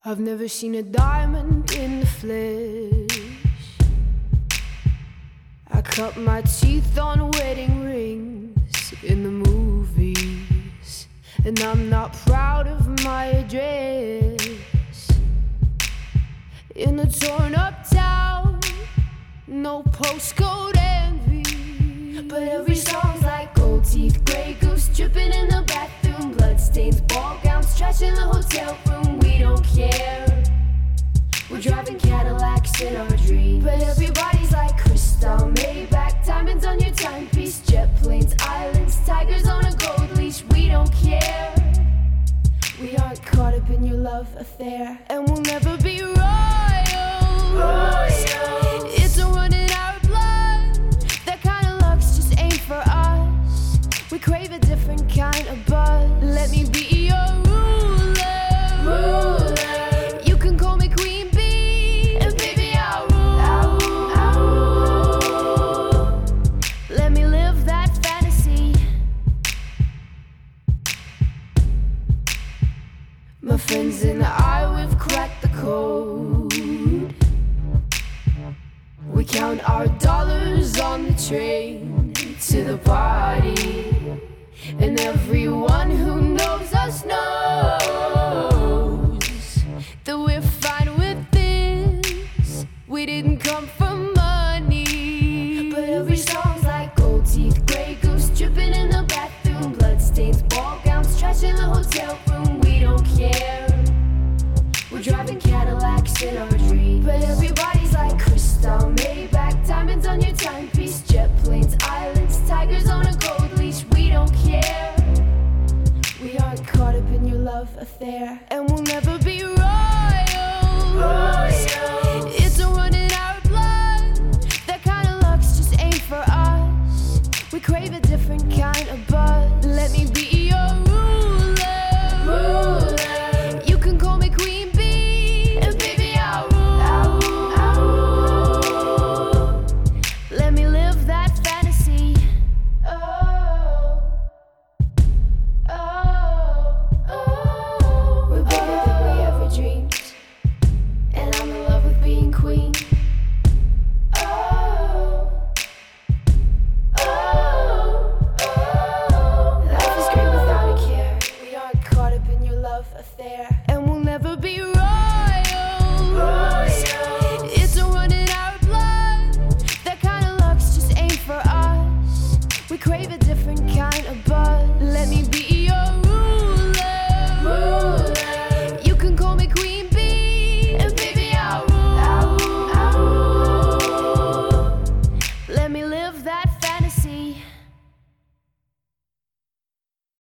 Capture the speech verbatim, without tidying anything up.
I've never seen a diamond in the flesh. I cut my teeth on wedding rings in the movies, and I'm not proud of my address. In a torn up town, no postcode envy, but every song's like gold teeth, grey goose dripping in the bathroom, bloodstains, ball gowns, trash in the hotel room. We don't care. We're driving Cadillacs in our dreams, but everybody's like crystal, Maybach, diamonds on your timepiece, jet planes, islands, tigers on a gold leash. We don't care. We aren't caught up in your love affair, and we'll never be royals. Royals. It's a run in our blood. That kind of luck's just ain't for us. We crave a different kind of buzz. Let me be your ruler. Ruler. You can call me Queen Bee, and baby I'll rule. I'll rule. I'll rule. Let me live that fantasy. My friends and I, we've cracked the code. We count our dollars on the train to the party, and everyone who knows us knows that we're fine with this. We didn't come for money, but every song's like gold teeth, grey goose dripping in the bathroom, bloodstains, ball gowns, trash in the hotel room. We don't care. We're driving Cadillacs in our dreams, but everybody's like crystal, Maybach, diamonds on your timepiece, jet planes, islands, tigers on a gold leash. We don't care. We aren't caught up in your love affair, and we'll never be